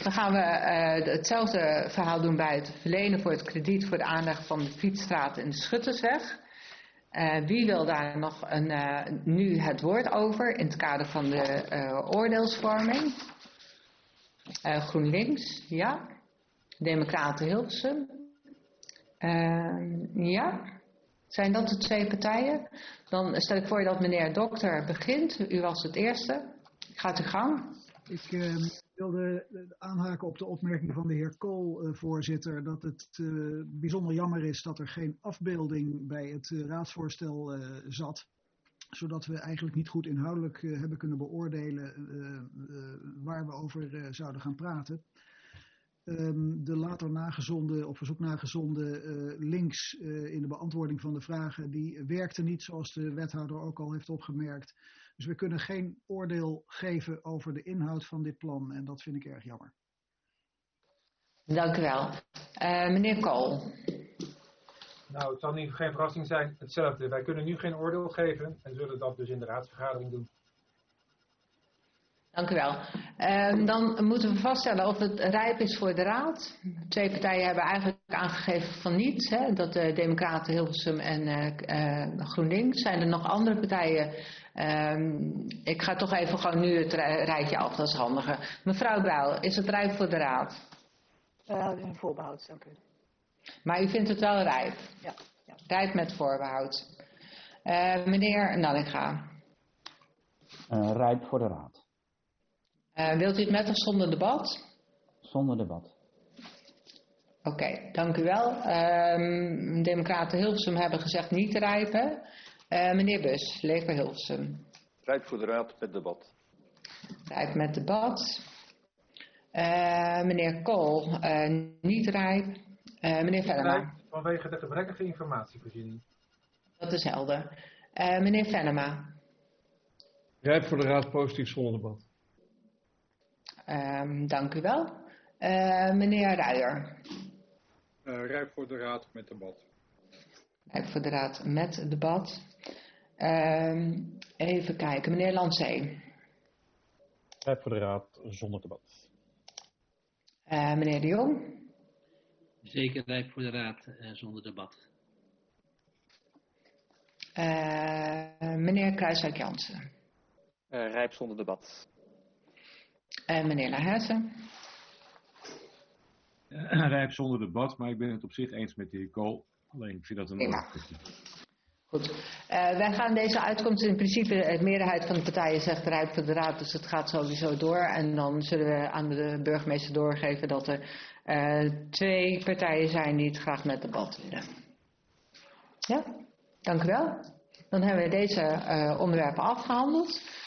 Dan gaan we hetzelfde verhaal doen bij het verlenen voor het krediet voor de aanleg van de Fietsstraat en de Schuttersweg. Wie wil daar nog nu het woord over in het kader van de oordeelsvorming? GroenLinks, ja. Democraten Hilversum. Ja. Zijn dat de twee partijen? Dan stel ik voor dat meneer Dokter begint. U was het eerste. Gaat uw gang. Ik wilde aanhaken op de opmerking van de heer Kool, voorzitter, dat het bijzonder jammer is dat er geen afbeelding bij het raadsvoorstel zat. Zodat we eigenlijk niet goed inhoudelijk hebben kunnen beoordelen waar we over zouden gaan praten. De later nagezonden, op verzoek nagezonden links in de beantwoording van de vragen, die werkte niet zoals de wethouder ook al heeft opgemerkt. Dus we kunnen geen oordeel geven over de inhoud van dit plan en dat vind ik erg jammer. Dank u wel. Meneer Kool. Nou, het zal geen verrassing zijn, hetzelfde. Wij kunnen nu geen oordeel geven en zullen dat dus in de raadsvergadering doen. Dank u wel. Dan moeten we vaststellen of het rijp is voor de raad. Twee partijen hebben eigenlijk aangegeven van niet. Hè, dat de Democraten Hilversum en GroenLinks. Zijn er nog andere partijen? Ik ga toch even gewoon nu het rijtje af, dat is handiger. Mevrouw Bruil, is het rijp voor de raad? Dat is een voorbehoud, dank u. Maar u vindt het wel rijp? Ja. Ja. Rijp met voorbehoud. Meneer Nanninga. Rijp voor de raad. Wilt u het met of zonder debat? Zonder debat. Oké, dank u wel. Democraten Hilversum hebben gezegd niet te rijpen. Meneer Bus, Leefbaar Hilversum. Rijp voor de raad met debat. Rijp met debat. Meneer Kool, niet rijp. Meneer Venema. Vanwege de gebrekkige informatievoorziening. Dat is helder. Meneer Venema. Rijp voor de raad, positief zonder debat. Dank u wel. Meneer Ruijer. Rijp voor de raad met debat. Rijp voor de raad met debat. Even kijken. Meneer Lanzee. Rijp voor de raad zonder debat. Meneer De Jong. Zeker rijp voor de raad zonder debat. Meneer Kruiswijk-Jansen. Rijp zonder debat. Meneer Lahersen. Rijp zonder debat, maar ik ben het op zich eens met de heer Kool. Alleen ik vind dat een orde. Goed. Wij gaan deze uitkomst in principe, de meerderheid van de partijen zegt rijp voor de raad, dus het gaat sowieso door. En dan zullen we aan de burgemeester doorgeven dat er twee partijen zijn die het graag met debat willen. Ja, dank u wel. Dan hebben we deze onderwerpen afgehandeld.